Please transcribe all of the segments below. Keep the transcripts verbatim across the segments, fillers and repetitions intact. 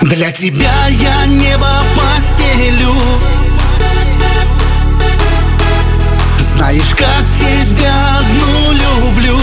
Для тебя я небо постелю. Знаешь, как тебя одну люблю.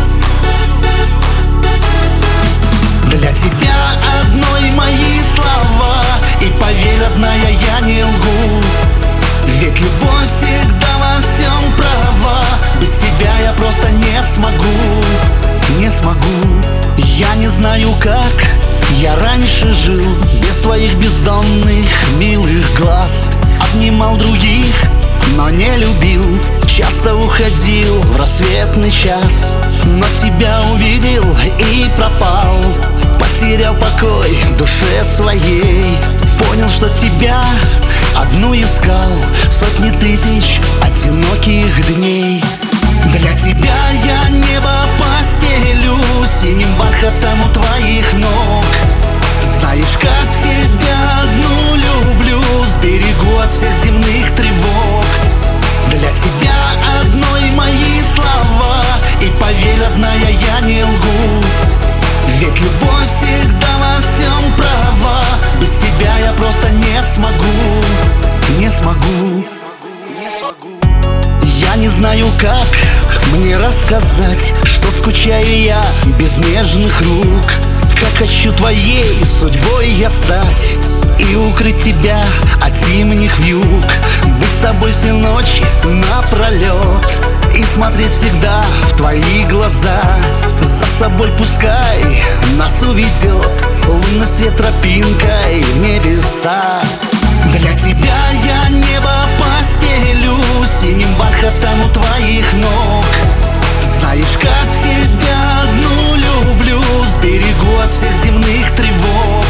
Для тебя одной мои слова, и поверь, родная, я не лгу. Ведь любовь всегда во всем права. Без тебя я просто не смогу, не смогу. Я не знаю, как я раньше жил без твоих бездонных милых глаз. Обнимал других, но не любил, часто уходил в рассветный час. Но тебя увидел и пропал, потерял покой в душе своей. Понял, что тебя одну искал сотни тысяч одиноких дней. Для тебя я небо постелю синим бархатом у твоих ног. Знаешь, как тебя одну люблю, сберегу от всех земных тревог. Для тебя одной мои слова, и поверь, родная, я не лгу. Ведь любовь всегда во всем права. Без тебя я просто не смогу, не смогу. Я не знаю, как мне рассказать, что скучаю я без нежных рук. Как хочу твоей судьбой я стать и укрыть тебя от зимних вьюг. Быть с тобой все ночи напролет и смотреть всегда в твои глаза. За собой пускай нас уведет лунный свет тропинкой в небеса. Для тебя я небо постелю синим бархатом у твоих ног. Знаешь, как тебя одну люблю, сберегу от всех земных тревог.